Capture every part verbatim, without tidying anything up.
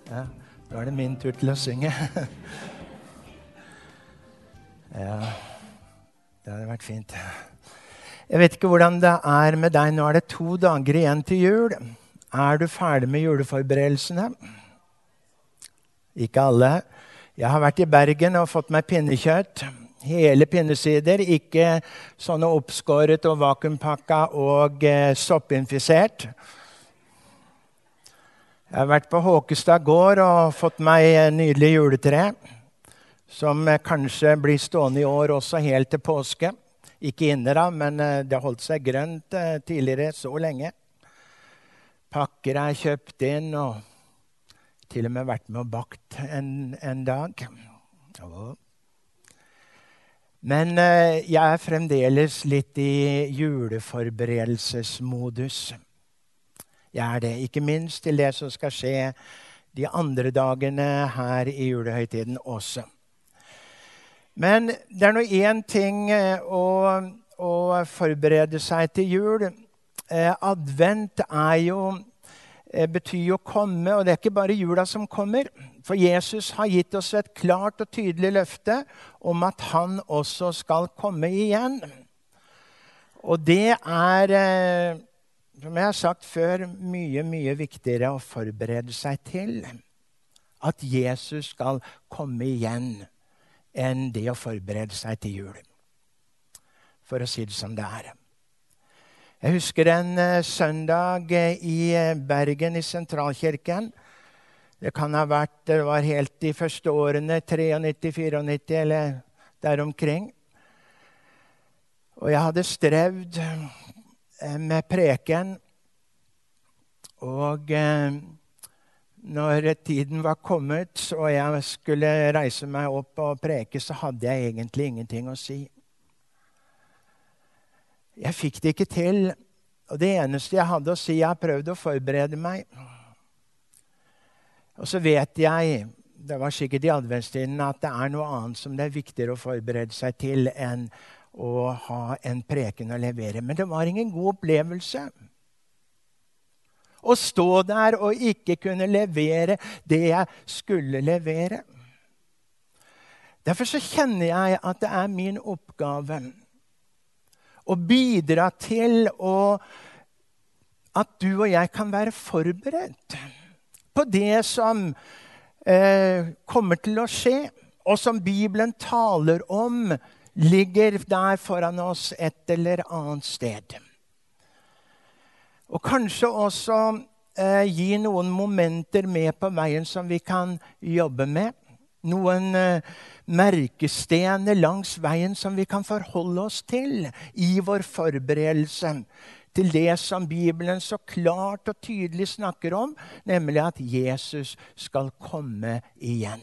Ja, da er det min tur til å synge. Ja, det hadde vært fint. Jeg vet ikke hvordan det er med deg. Nå er det to dager igjen til jul. Er du ferdig med juleforberedelsene? Ikke alle. Jeg har vært i Bergen og fått meg pinnekjøtt. Hele pinnesider, ikke sånne oppskåret og vakuumpakka og eh, soppinfisert. Jeg har vært på Håkestad gård og fått meg en nydelig juletre, som eh, kanskje blir stående i år også helt til påske. Ikke inne da, men eh, det har holdt seg grønt eh, tidligere så lenge. Pakker er kjøpt inn og til og med vært med og bakt en, en dag. Åh. Men eh, jeg er fremdeles litt i juleforberedelsesmodus. Jeg er det, ikke minst til det som skal skje de andre dagene her i julehøytiden også. Men det er nå en ting eh, å, å forberede seg til jul. Eh, advent er jo betyr jo komme, og det er ikke bare jula som kommer. For Jesus har gitt oss et klart og tydelig løfte om at han også skal komme igjen. Og det er, som jeg har sagt før, mye, mye viktigere å forberede seg til at Jesus skal komme igjen enn det å forberede seg til jul. For å si det som det er. Jeg husker en uh, søndag uh, i uh, Bergen i Sentralkirken. Det kan ha vært, det var helt de første årene, nitti tre, nitti fire eller der omkring. Og jeg hadde strevd uh, med preken. Og uh, når tiden var kommet og jeg skulle reise meg opp og preke, så hadde jeg egentlig ingenting å si. Jeg fikk det ikke til, og det eneste jeg hadde å si, jeg har prøvd å forberede meg. Og så vet jeg, det var sikkert i adventstiden, at det er noe annet som det er viktigere å forberede seg til enn å ha en preken å levere. Men det var ingen god opplevelse. Å stå der og ikke kunne levere det jeg skulle levere. Derfor så kjenner jeg at det er min oppgave og bidra til å, at du og jeg kan være forberedt på det som eh, kommer til å skje, og som Bibelen taler om, ligger der foran oss et eller annet sted. Og kanskje også eh, gi noen momenter med på veien som vi kan jobbe med. Noen eh, merkestener langs veien som vi kan forholde oss til i vår forberedelse til det som Bibelen så klart og tydelig snakker om, nemlig at Jesus skal komme igjen.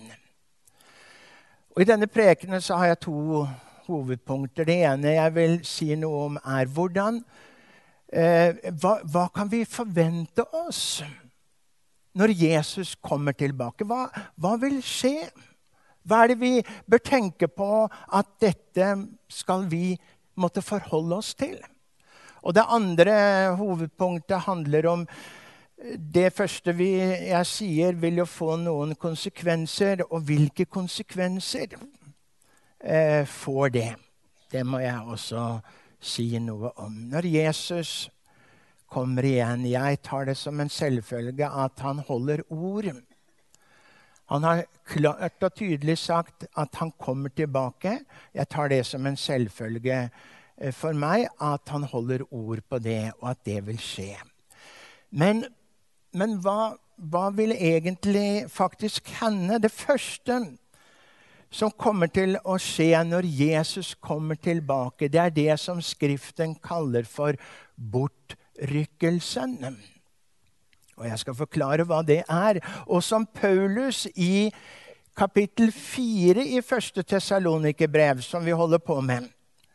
Og i denne prekenen så har jeg to hovedpunkter. Det ene jeg vil si noe om er hvordan, eh, hva, hva kan vi forvente oss når Jesus kommer tilbake? Hva, hva vil skje? Hva er det vi bør tenke på at dette skal vi måtte forholde oss til? Og det andre hovedpunktet handler om det første vi, jeg sier vil jo få noen konsekvenser, og hvilke konsekvenser eh, får det? Det må jeg også si noe om. Når Jesus kommer igjen, jeg tar det som en selvfølge at han holder ord. Han har klart og tydelig sagt at han kommer tilbake. Jeg tar det som en selvfølge for meg at han holder ord på det, og at det vil skje. Men, men hva, hva vil egentlig faktisk hende? Det første som kommer til å skje når Jesus kommer tilbake, det er det som Skriften kaller for bortrykkelsen. Og jeg skal forklare hva det er. Og som Paulus i kapittel fire i første Tessalonikerbrev, som vi holder på med,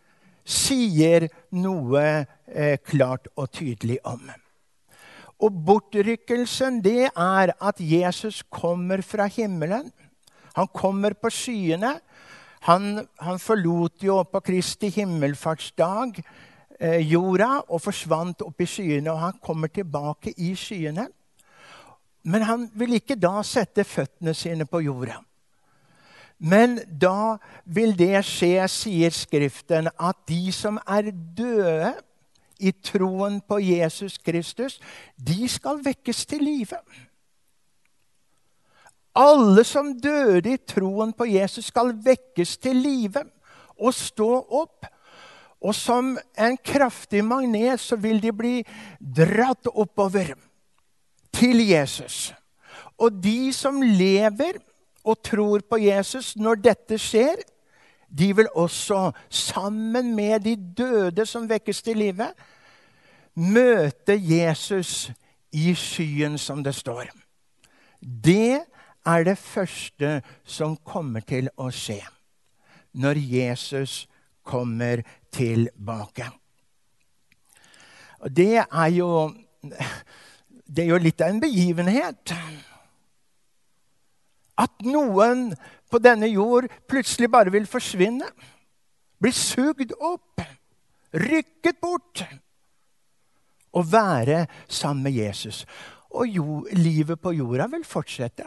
sier noe eh, klart og tydelig om. Og bortrykkelsen, det er at Jesus kommer fra himmelen. Han kommer på skyene. Han, han forlot jo på Kristi himmelfartsdag jorda og forsvant opp i skyene, og han kommer tilbake i skyene. Men han vil ikke da sette føttene sine på jorda. Men da vil det skje, sier Skriften, at de som er døde i troen på Jesus Kristus, de skal vekkes til live. Alle som døde i troen på Jesus skal vekkes til live og stå opp. Og som en kraftig magnet så vil de bli dratt oppover til Jesus. Og de som lever og tror på Jesus når dette skjer, de vil også sammen med de døde som vekkes til live, møte Jesus i skyen, som det står. Det er det første som kommer til å skje når Jesus kommer tilbake. Og det er jo, det er jo litt av en begivenhet. At noen på denne jord plutselig bare vil forsvinne. Bli sugd opp. Rykket bort. Og være sammen med Jesus. Og jo, livet på jorda vil fortsette.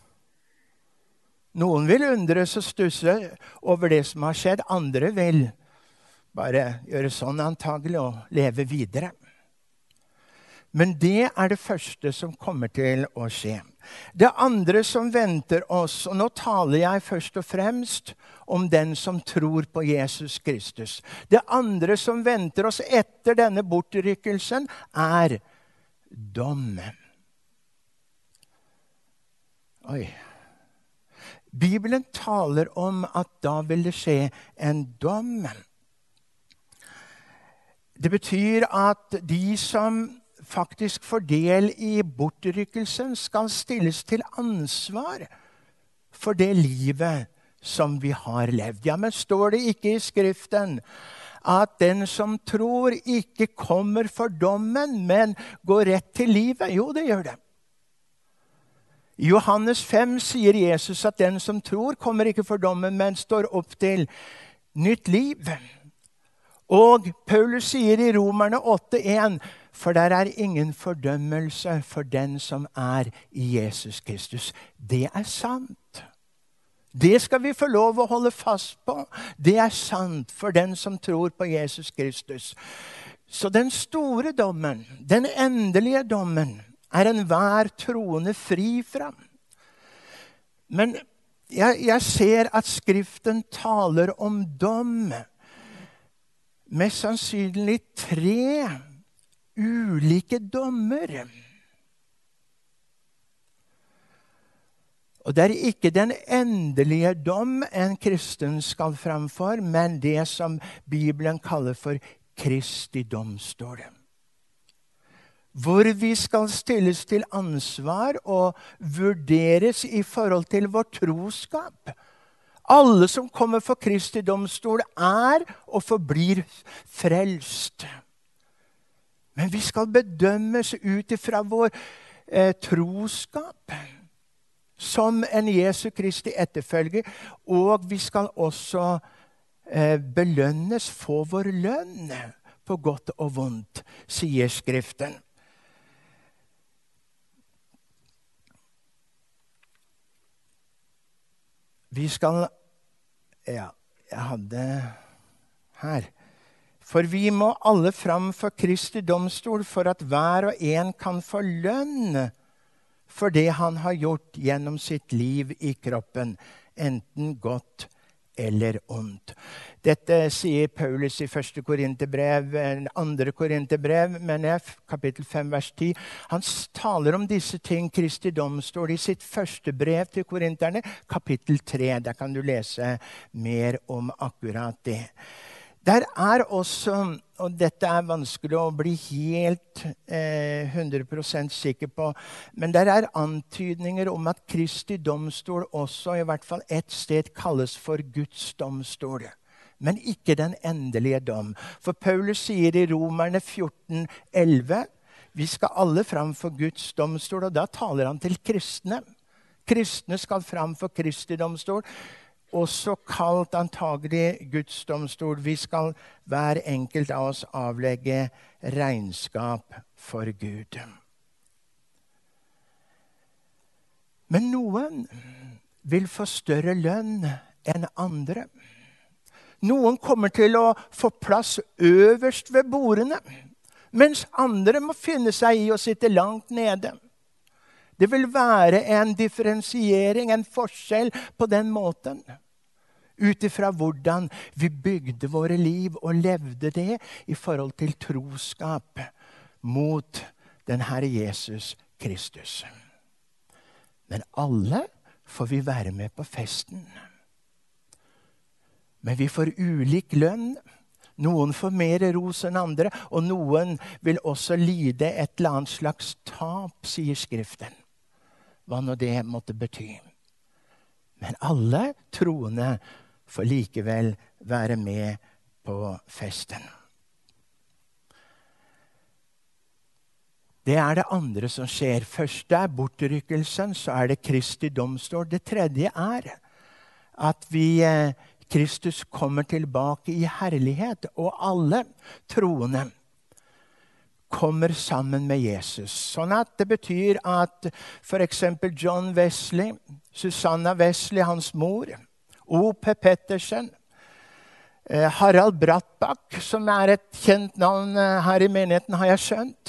Noen vil undres og stusse over det som har skjedd. Andre vil bare gjøre sånn antagelig og leve videre. Men det er det første som kommer til å skje. Det andre som venter oss, og nå taler jeg først og fremst om den som tror på Jesus Kristus. Det andre som venter oss etter denne bortrykkelsen er dommen. Oi. Bibelen taler om at da vil det skje en dom. Det betyr at de som faktisk får del i bortrykkelsen skal stilles til ansvar for det livet som vi har levd. Ja, men står det ikke i Skriften at den som tror ikke kommer for dommen, men går rett til livet? Jo, det gjør det. I Johannes fem sier Jesus at den som tror kommer ikke for dommen, men står opp til nytt liv. Og Paulus sier i Romerne åtte en, for der er ingen fordømmelse for den som er i Jesus Kristus. Det er sant. Det skal vi få lov å holde fast på. Det er sant for den som tror på Jesus Kristus. Så den store dommen, den endelige dommen, er enhver troende fri fra. Men jeg, jeg ser at Skriften taler om dom. Mest sannsynlig tre ulike dommer. Og det er ikke den endelige dom en kristen skal framfor, men det som Bibelen kaller for Kristi domstol. Hvor vi skal stilles til ansvar og vurderes i forhold til vår troskap. Alle som kommer for Kristi domstol er og forblir frelst. Men vi skal bedømmes ut ifra vår eh, troskap som en Jesu Kristi etterfølger, og vi skal også eh, belønnes for vår lønn på godt og vondt, sier Skriften. Vi skal, ja, jeg hadde her. For vi må alle fram for Kristi domstol for at hver og en kan få lønn for det han har gjort gjennom sitt liv i kroppen, enten godt eller ondt. Dette sier Paulus i første Korinterbrev, andre Korinterbrev, men jeg, kapittel fem, vers ti. Han taler om disse ting, Kristi domstol, i sitt første brev til korinterne, kapittel tre. Der kan du lese mer om akkurat det. Der er også, og dette er vanskelig å bli helt eh, hundre prosent sikker på, men der er antydninger om at Kristi domstol også i hvert fall et sted kalles for Guds domstol. Men ikke den endelige dom. For Paulus sier i Romerne fjorten elleve, vi skal alle fram for Guds domstol, og da taler han til kristne. Kristne skal fram for Kristi domstol, også kalt antagelig Guds domstol. Vi skal hver enkelt av oss avlegge regnskap for Gud. Men noen vil få større lønn enn andre. Noen kommer til å få plass øverst ved bordene, mens andre må finne seg i å sitte langt nede. Det vil være en differensiering, en forskjell på den måten. Utifra hvordan vi bygde våre liv og levde det i forhold til troskap mot den Herre Jesus Kristus. Men alle får vi være med på festen. Men vi får ulik lønn. Noen får mer ros enn andre, og noen vil også lide et eller annet slags tap, sier Skriften. Hva nå det måtte bety. Men alle troende får likevel være med på festen. Det er det andre som skjer. Først er bortrykkelsen, så er det Kristi domstol. Det tredje er at vi Kristus kommer tilbake i herlighet, og alle troende kommer sammen med Jesus. Sånn at det betyr at for eksempel John Wesley, Susanna Wesley, hans mor, O P Pettersen, Harald Brattbakk, som er et kjent navn her i menigheten, har jeg skjønt.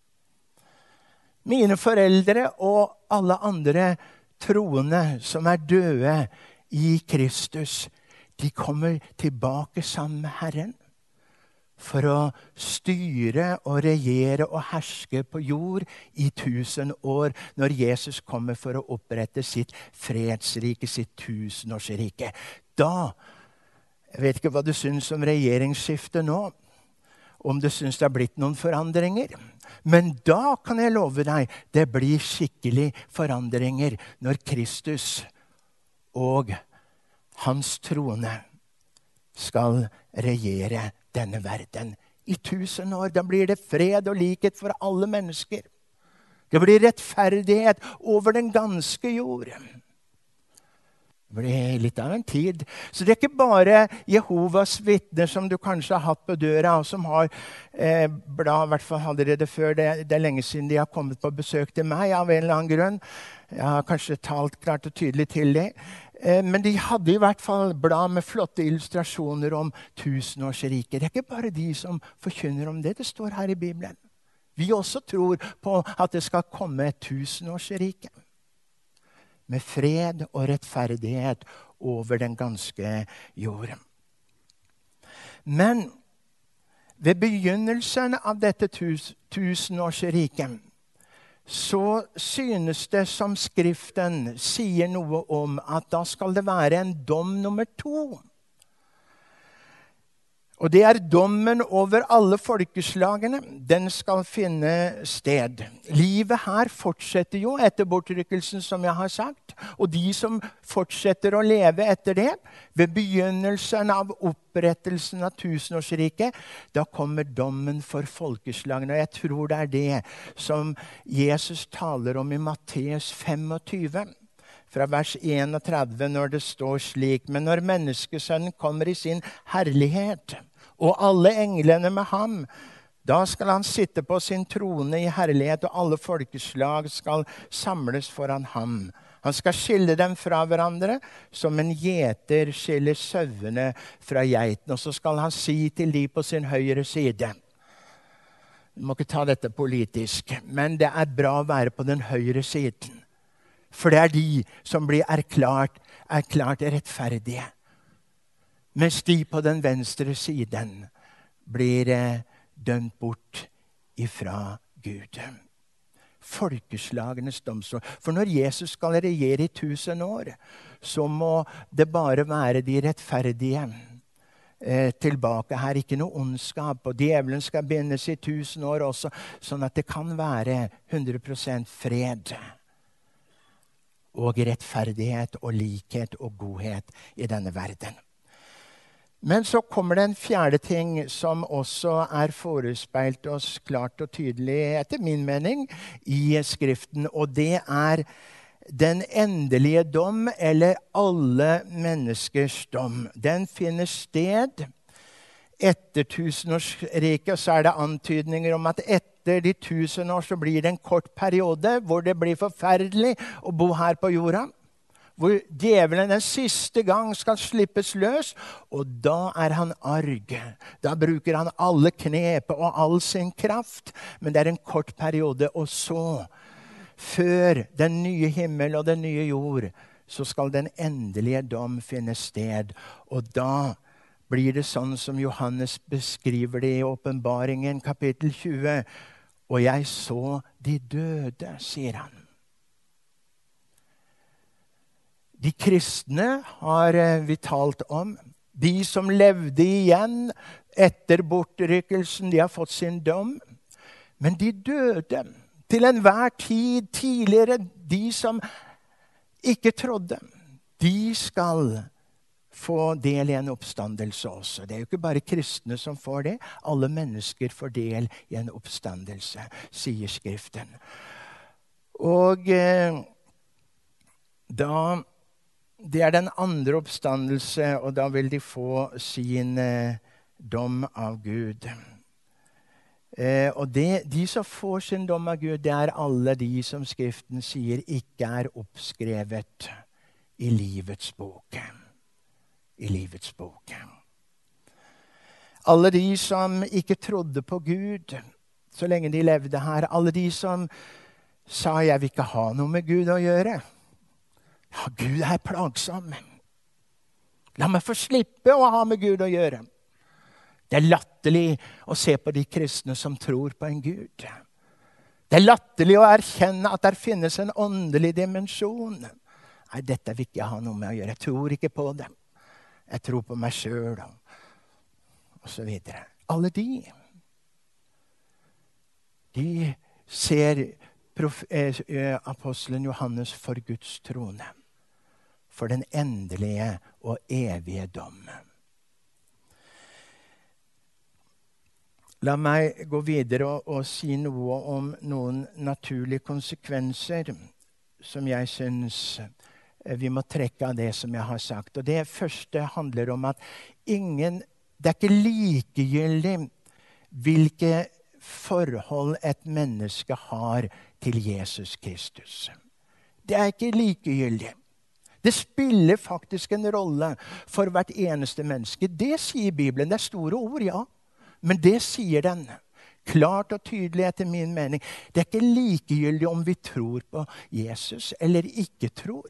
Mine foreldre og alle andre troende som er døde i Kristus, de kommer tilbake sammen med Herren for å styre og regjere og herske på jord i tusen år, når Jesus kommer for å opprette sitt fredsrike, sitt tusenårsrike. Da, jeg vet ikke hva du synes om regjeringsskiftet nå, om du synes det har blitt noen forandringer, men da kan jeg love deg, det blir skikkelig forandringer når Kristus og hans troende skal regjere denne verden i tusen år. Da blir det fred og likhet for alle mennesker. Det blir rettferdighet over den ganske jord. Det blir litt av en tid. Så det er ikke bare Jehovas vitner som du kanskje har hatt på døra, og som har eh, blad, i hvert fall allerede før. Det, det er lenge siden de har kommet på besøk til meg av en eller annen grunn. Jeg har kanskje talt klart og tydelig til dem. Men de hadde i hvert fall blad med flotte illustrasjoner om tusenårsriket. Det er ikke bare de som forkynner om det. Det står her i Bibelen. Vi også tror på at det skal komme et tusenårsrike. Med fred og rettferdighet over den ganske jorden. Men ved begynnelsen av dette tus tusenårsriket, så synes det som Skriften sier noe om at da skal det være en dom nummer to. Og det er dommen over alle folkeslagene. Den skal finne sted. Livet her fortsetter jo etter bortrykkelsen, som jeg har sagt. Og de som fortsetter å leve etter det, ved begynnelsen av opprettelsen av tusenårsriket, da kommer dommen for folkeslagene. Og jeg tror det er det som Jesus taler om i Matteus femogtyve. Fra vers trenuentretti, når det står slik: Men når menneskesønnen kommer i sin herlighet, og alle englene med ham, da skal han sitte på sin trone i herlighet, og alle folkeslag skal samles foran ham. Han skal skille dem fra hverandre, som en gjeter skiller sauene fra geiten. Og så skal han si til de på sin høyre side. Du må ikke ta dette politisk, men det er bra å være på den høyre siden. For det er de som blir erklært, erklært rettferdige. Mens de på den venstre siden blir eh, dømt bort ifra Gud. Folkeslagenes domstol. For når Jesus skal regjere i tusen år, så må det bare være de rettferdige eh, tilbake her. Ikke noe ondskap. Og djevelen skal bindes i tusen år også, sånn at det kan være hundre prosent fred og rettferdighet og likhet og godhet i denne verden. Men så kommer det en fjerde ting som også er forespeilt oss klart og tydelig, etter min mening, i Skriften. Og det er den endelige dom, eller alle menneskers dom. Den finner sted etter tusenårsriket, og så er det antydninger om at etter etter de tusen år så blir det en kort periode hvor det blir forferdelig å bo her på jorda. Hvor djevelen den siste gang skal slippes løs, og da er han arg. Da bruker han alle knep og all sin kraft, men det er en kort periode. Og så, før den nye himmel og den nye jord, så skal den endelige dom finne sted. Og da blir det sånn som Johannes beskriver det i Åpenbaringen kapittel tjue. Og jeg så de døde, sier han. De kristne har vi talt om. De som levde igjen etter bortrykkelsen, de har fått sin dom. Men de døde til enhver tid tidligere, de som ikke trodde, de skal få del i en oppstandelse også. Det er jo ikke bare kristne som får det. Alle mennesker får del i en oppstandelse, sier Skriften. Og eh, da det er den andre oppstandelse, og da vil de få sin eh, dom av Gud. Eh, og det, de som får sin dom av Gud, det er alle de som Skriften sier ikke er oppskrevet i livets bok. I livets bok. Alle de som ikke trodde på Gud så lenge de levde her. Alle de som sa, jeg vil ikke ha noe med Gud å gjøre. Ja, Gud er plagsom. La meg få slippe å ha med Gud å gjøre. Det er latterlig å se på de kristne som tror på en Gud. Det er latterlig å erkjenne at der finnes en åndelig dimensjon. Nei, dette vil ikke jeg ha noe med å gjøre. Jeg tror ikke på det. Jeg tror på meg selv, og så videre. Alle de, de ser prof, eh, apostelen Johannes for Guds trone. For den endelige og evige dom. La meg gå videre og, og si noe om noen naturlige konsekvenser som jeg synes vi må trekke av det som jeg har sagt. Og det første handler om at ingen, det er ikke likegyldig hvilke forhold et menneske har til Jesus Kristus. Det er ikke likegyldig. Det spiller faktisk en rolle for hvert eneste menneske. Det sier Bibelen. Det er store ord, ja. Men det sier den. Klart og tydelig etter min mening. Det er ikke likegyldig om vi tror på Jesus eller ikke tror.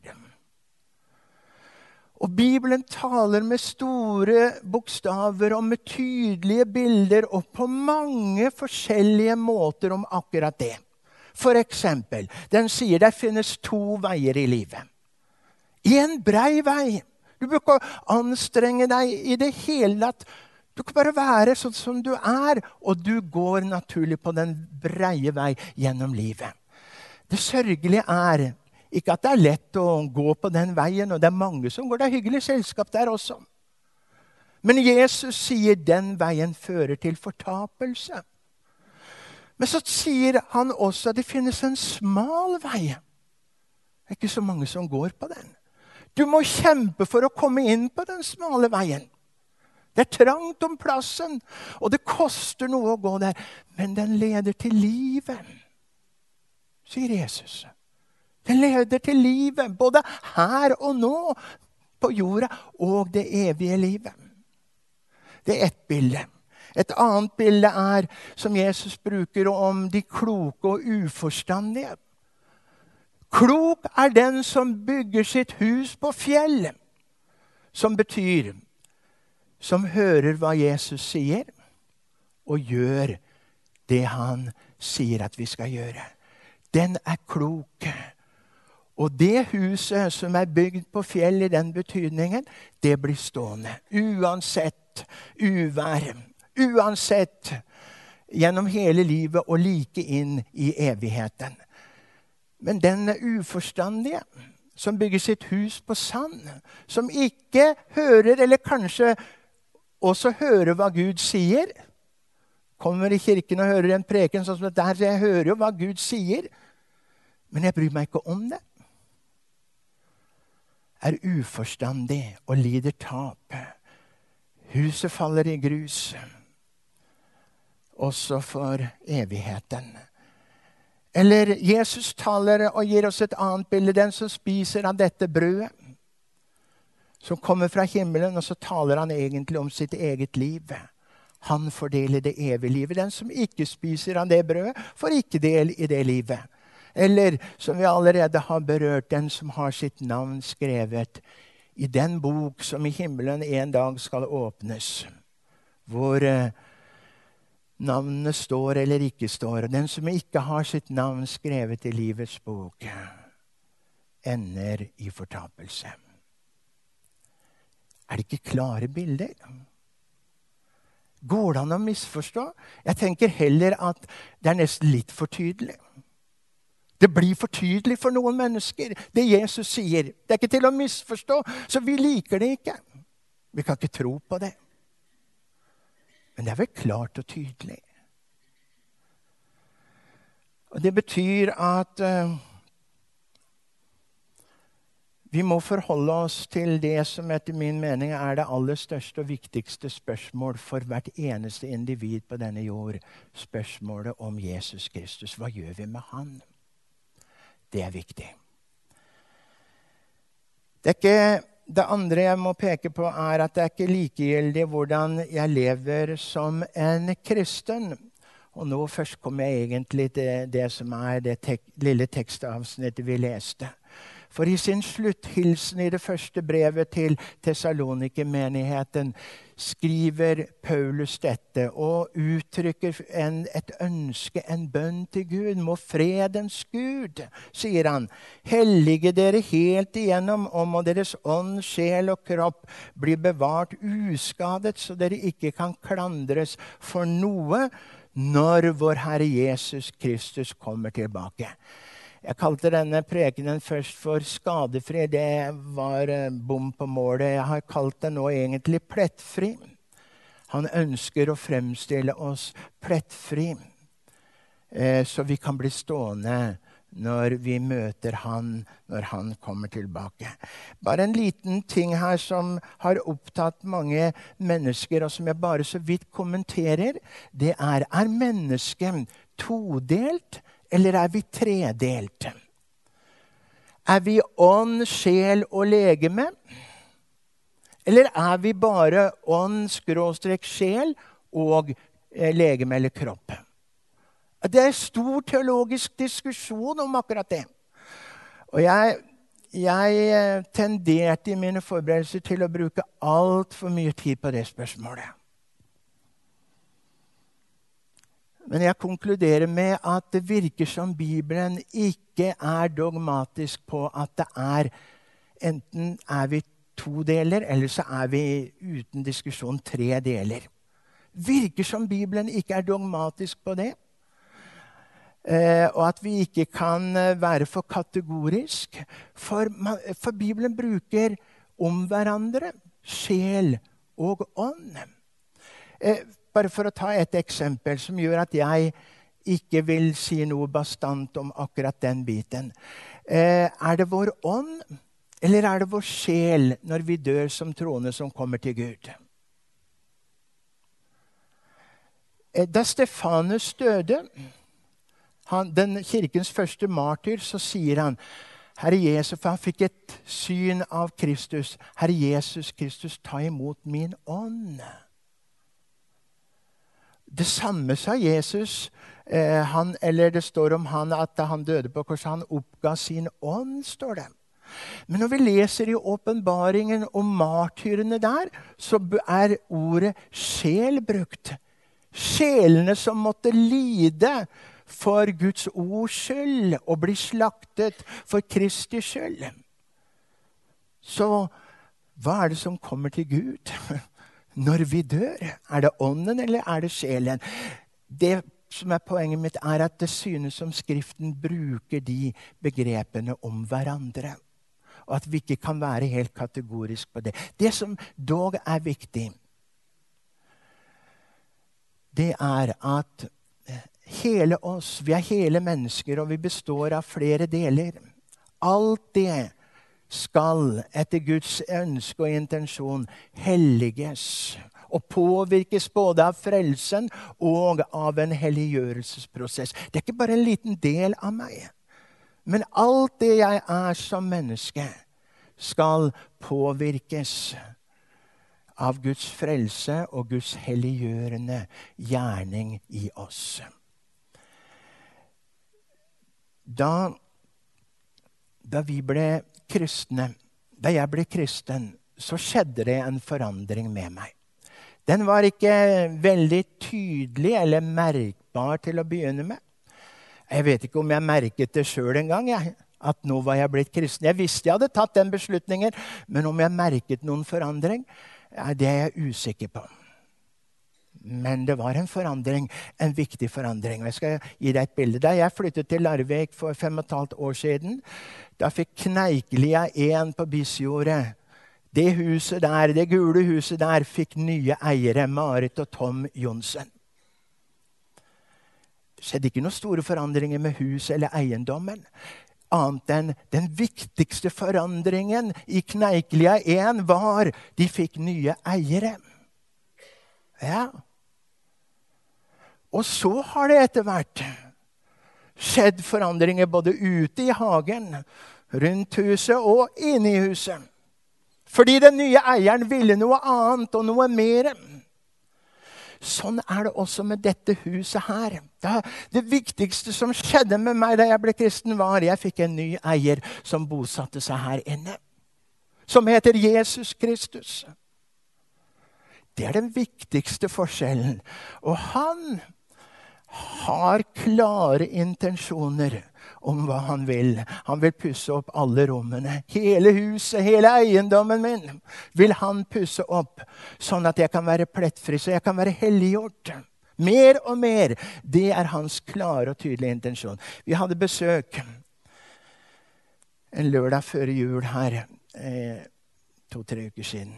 Og Bibelen taler med store bokstaver og med tydelige bilder og på mange forskjellige måter om akkurat det. For eksempel, den sier det finnes to veier i livet. En brei vei. Du bør ikke anstrenge deg i det hele tatt. Du kan bare være sånn som du er, og du går naturlig på den breie vei gjennom livet. Det sørgelige er ikke at det er lett å gå på den veien, og det er mange som går. Det er hyggelig selskap der også. Men Jesus sier den veien fører til fortapelse. Men så sier han også at det finnes en smal vei. Det er ikke så mange som går på den. Du må kjempe for å komme inn på den smale veien. Det er trangt om plassen, og det koster noe å gå der. Men den leder til livet, sier Jesus. Den leder til livet, både her og nå, på jorda, og det evige livet. Det er ett bilde. Et annet bilde er, som Jesus bruker om de kloke og uforstandige. Klok er den som bygger sitt hus på fjellet, som betyr, som hører hva Jesus sier, og gjør det han sier at vi skal gjøre. Den er klok. Og det huset som er bygd på fjell i den betydningen, det blir stående. Uansett uvær, uansett gjennom hele livet og like inn i evigheten. Men den uforstandige, som bygger sitt hus på sand, som ikke hører, eller kanskje også hører hva Gud sier, kommer i kirken og hører en preken sånn som dette her, så jeg hører jo hva Gud sier, men jeg bryr meg ikke om det. Er uforstandig og lider tap. Huset faller i grus. også for evigheten. Eller Jesus taler og gir oss et annet bilde. Den som spiser av dette brødet, som kommer fra himmelen, og så taler han egentlig om sitt eget liv. Han fordeler det evige livet. Den som ikke spiser av det brødet, får ikke del i det livet. Eller, som vi allerede har berørt, den som har sitt navn skrevet i den bok som i himmelen en dag skal åpnes, hvor eh, navnene står eller ikke står. Den som ikke har sitt navn skrevet i livets bok, ender i fortapelse. Er det ikke klare bilder? Går det an å misforstå? Jeg tenker heller at det er nesten litt for tydelig. Det blir for tydelig for noen mennesker, det Jesus sier. Det er ikke til å misforstå, så vi liker det ikke. Vi kan ikke tro på det. Men det er vel klart og tydelig. Og det betyr at uh, vi må forholde oss til det som etter min mening er det aller største og viktigste spørsmål for hvert eneste individ på denne jord. Spørsmålet om Jesus Kristus. Hva gjør vi med han? Det er viktig. Det, er ikke, det andre jeg må peke på er at det er ikke likegyldig hvordan jeg lever som en kristen. Og nå først kommer jeg egentlig til det som er det tek, lille tekstavsnittet vi leste. For i sin slutthilsen i det første brevet til Thessalonike-menigheten skriver Paulus dette og uttrykker en, et ønske, en bønn til Gud. Må fredens Gud, sier han, hellige dere helt igjennom, om og deres ånd, sjel og kropp blir bevart uskadet, så dere ikke kan klandres for noe når vår Herre Jesus Kristus kommer tilbake. Jeg kalte denne prekenen først for skadefri. Det var bom på målet. Jeg har kalt den nå egentlig plettfri. Han ønsker å fremstille oss plettfri, eh, så vi kan bli stående når vi møter han, når han kommer tilbake. Bare en liten ting her som har opptatt mange mennesker, og som jeg bare så vidt kommenterer, det er, er mennesket todelt, eller er vi tredelt? Er vi ånd, sjel og legeme? Eller er vi bare ånd, skråstrek, sjel og eh, legeme eller kropp? Det er stor teologisk diskusjon om akkurat det. Og jeg, jeg tenderte i mine forberedelser til å bruke alt for mye tid på det spørsmålet. Men jeg konkluderer med at det virker som Bibelen ikke er dogmatisk på at det er enten er vi to deler, eller så er vi uten diskusjon tre deler. Virker som Bibelen ikke er dogmatisk på det. Eh, og at vi ikke kan være for kategorisk. For, man, for Bibelen bruker om hverandre, sjel og ånd. Eh, Bare for å ta et eksempel som gjør at jeg ikke vil si noe bastant om akkurat den biten. Eh, er det vår ånd, eller er det vår sjel når vi dør som troende som kommer til Gud? Eh, da Stefanus døde, han, den kirkens første martyr, så sier han, Herre Jesus, for han fikk et syn av Kristus. Herre Jesus Kristus, ta imot min ånd. Det samme sa Jesus, eh, han, eller det står om han at da han døde på korset, han oppga sin ånd, står det. Men når vi leser i åpenbaringen om martyrene der, så er ordet sjel brukt. Sjelene som måtte lide for Guds ords skyld og bli slaktet for Kristi skyld. Så hva er det som kommer til Gud? Når vi dør, er det ånden eller er det sjelen? Det som er poenget mitt er at det synes som Skriften bruker de begrepene om hverandre. Og at vi ikke kan være helt kategorisk på det. Det som dog er viktig, det er at hele oss, vi er hele mennesker, og vi består av flere deler. Alt det skal etter Guds ønske og intensjon helliges og påvirkes både av frelsen og av en helliggjørelsesprosess. Det er ikke bare en liten del av meg, men alt det jeg er som menneske skal påvirkes av Guds frelse og Guds helliggjørende gjerning i oss. Da, da vi ble kristne, da jeg ble kristen, så skjedde det en forandring med meg. Den var ikke veldig tydelig eller merkbar til å begynne med. Jeg vet ikke om jeg merket det selv en gang, jeg, at nå var jeg blitt kristen. Jeg visste jeg hadde tatt den beslutningen, men om jeg merket noen forandring, ja, det er jeg usikker på. Men det var en forandring, en viktig forandring. Jeg skal gi deg et bilde. Da jeg flyttet til Larvik for fem og et halvt år siden, da fikk Kneiklia en på Bisjordet. Det huset der, det gule huset der, fikk nye eiere, Marit og Tom Jonsen. Det skjedde ikke noen store forandringer med huset eller eiendommen. Annet enn den viktigste forandringen i Kneiklia en var, de fikk nye eiere. Ja. Og så har det etter hvert skjedd forandringer både ute i hagen, rundt huset og inne i huset. Fordi den nye eieren ville noe annet og noe mer. Sånn er det også med dette huset her. Det, det viktigste som skjedde med meg da jeg ble kristen var, jeg fikk en ny eier som bosatte seg her inne. Som heter Jesus Kristus. Det er den viktigste forskjellen. Og han har klare intensjoner om hva han vil. Han vil pusse opp alle rommene. Hele huset, hele eiendommen min vil han pusse opp, sånn at jeg kan være plettfri, så jeg kan være helliggjort. Mer og mer. Det er hans klare og tydelige intensjon. Vi hadde besøk en lørdag før jul her, eh, to-tre uker siden,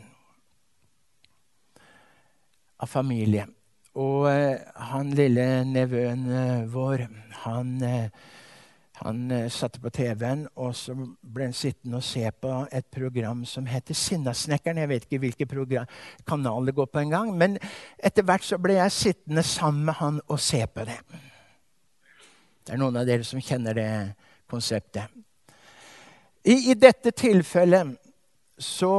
av familie. Og eh, han lille nevøen eh, vår, han, eh, han eh, satte på T V-en, og så ble han sittende og se på et program som heter Sinnasnekkeren. Jeg vet ikke hvilke program, kanal det går på en gang, men etter hvert så ble jeg sittende sammen med han og se på det. Det er noen av dere som kjenner det konseptet. I, i dette tilfellet så,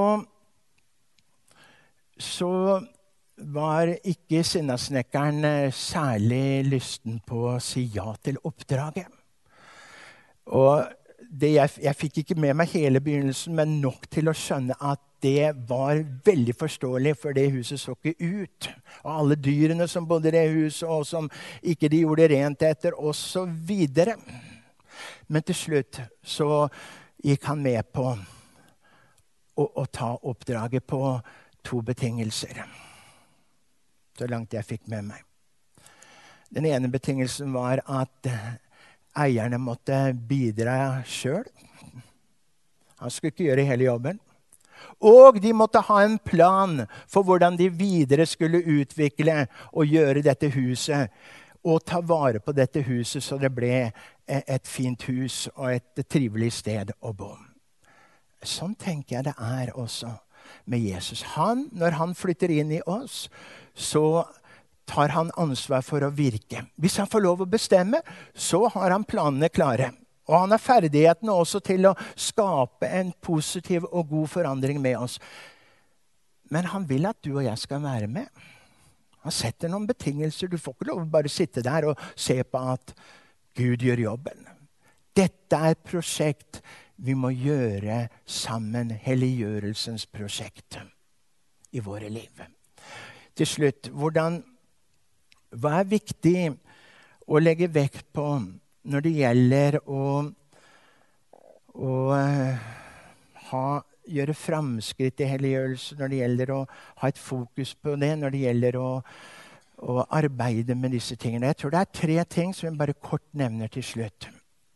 så var ikke Sinnasnekkeren særlig lysten på å si ja til oppdraget. Og det jeg, jeg fikk ikke med meg hele begynnelsen, men nok til å skjønne at det var veldig forståelig, for det huset så ikke ut. Og alle dyrene som bodde i det huset, og som ikke de gjorde rent etter, og så videre. Men til slutt så gikk han med på å, å ta oppdraget på to betingelser. Så langt jeg fikk med meg. Den ene betingelsen var at eierne måtte bidra selv. Han skulle ikke gjøre hele jobben. Og de måtte ha en plan for hvordan de videre skulle utvikle og gjøre dette huset, og ta vare på dette huset så det ble et fint hus og et trivelig sted å bo. Sånn tenker jeg det er også med Jesus. Han, når han flytter inn i oss, så tar han ansvar for å virke. Hvis han får lov å bestemme, så har han planene klare. Og han har ferdighetene også til å skape en positiv og god forandring med oss. Men han vil at du og jeg skal være med. Han setter noen betingelser. Du får ikke lov å bare sitte der og se på at Gud gjør jobben. Dette er et prosjekt vi må gjøre sammen. Helliggjørelsens prosjekt i våre liv. Til slutt, hvordan, hva er viktig å legge vekt på når det gjelder å, å ha, gjøre framskritt i helliggjørelse, når det gjelder å ha et fokus på det, når det gjelder å, å arbeide med disse tingene? Jeg tror det er tre ting som jeg bare kort nevner til slutt.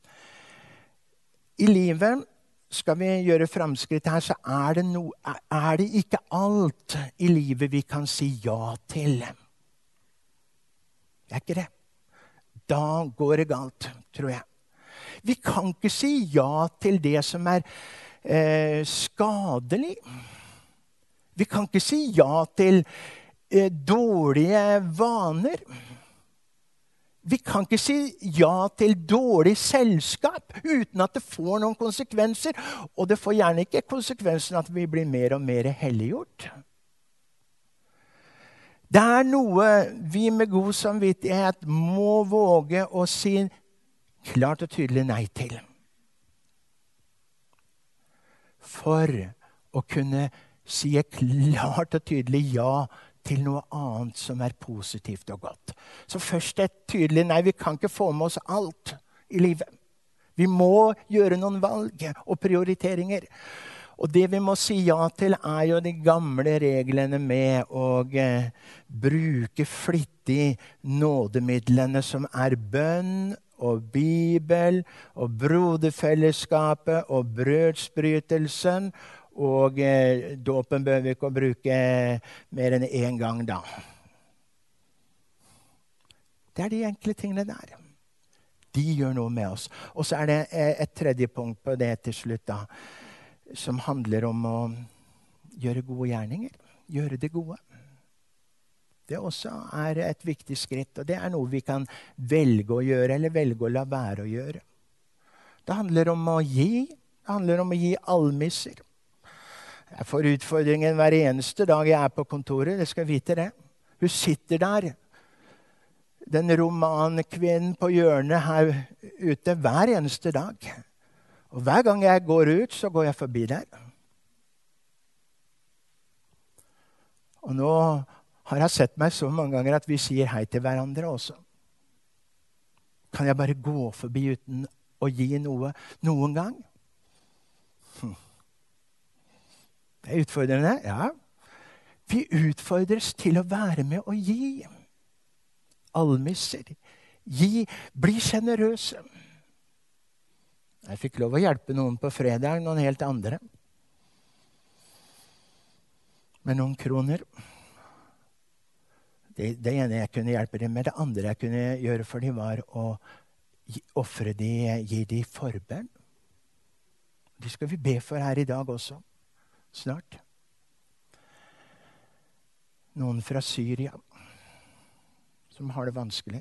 I livet skal vi gjøre framskritt her, så er det, no, er det ikke alt i livet vi kan si ja til. Det er ikke det. Da går det galt, tror jeg. Vi kan ikke si ja til det som er eh, skadelig. Vi kan ikke si ja til eh, dårlige vaner. Vi kan ikke si ja til dårlig selskap uten at det får noen konsekvenser. Og det får gjerne ikke konsekvensen at vi blir mer og mer helliggjort. Det er noe vi med god samvittighet må våge å si klart og tydelig nei til. For å kunne si klart og tydelig ja til noe annet som er positivt og godt. Så først et tydelig nei. Vi kan ikke få med oss alt i livet. Vi må gjøre noen valg og prioriteringer. Og det vi må si ja til er jo de gamle reglene med å eh, bruke flittig nådemidlene som er bønn og Bibel og broderfellesskapet og brødsbrytelsen. Og eh, dåpen bør vi ikke bruke mer enn en gang da. Det er de enkle tingene der. De gjør noe med oss. Og så er det et tredje punkt på det til slutt da, som handler om å gjøre gode gjerninger. Gjøre det gode. Det også er et viktig skritt, og det er noe vi kan velge å gjøre, eller velge å la være å gjøre. Det handler om å gi. Det handler om å gi almisser. Jeg får utfordringen hver eneste dag jeg er på kontoret. Det skal vite det. Hun sitter der. Den romankvinnen på hjørnet her ute hver eneste dag. Og hver gang jeg går ut, så går jeg forbi der. Og nå har jeg sett meg så mange ganger at vi sier hei til hverandre også. Kan jeg bare gå forbi uten å gi noe noen gang? Hm. Det er utfordrende, ja. Vi utfordres til å være med og gi. Almisser. Gi. Bli generøse. Jeg fikk lov å hjelpe noen på fredag, noen helt andre. Med noen kroner. Det, det ene jeg kunne hjelpe dem med, det andre jeg kunne gjøre for dem var å offre de, gi de forbønn. Det skal vi be for her i dag også. Snart. Noen fra Syria som har det vanskelig.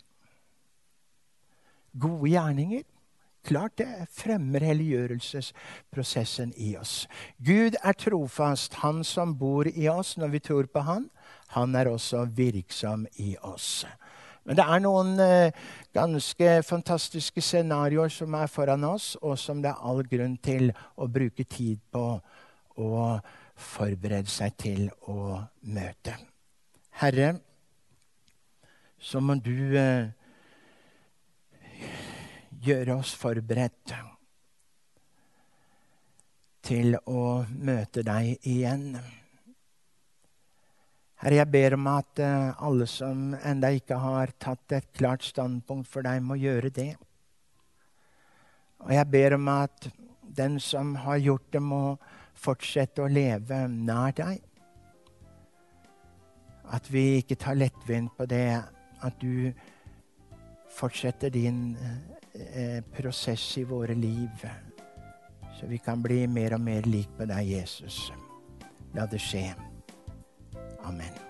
Gode gjerninger. Klart det fremmer helliggjørelsesprosessen i oss. Gud er trofast, han som bor i oss når vi tror på han. Han er også virksom i oss. Men det er noen eh, ganske fantastiske scenarioer som er foran oss, og som det er all grunn til å bruke tid på og forberede seg til å møte. Herre, så må du eh, gjøre oss forberedt til å møte deg igjen. Herre, jeg ber om at eh, alle som enda ikke har tatt et klart standpunkt for deg, må gjøre det. Og jeg ber om at den som har gjort det, må fortsette å leve nær deg. At vi ikke tar lettvint på det, at du fortsetter din eh, prosess i våre liv, så vi kan bli mer og mer lik på deg, Jesus. La det skje. Amen.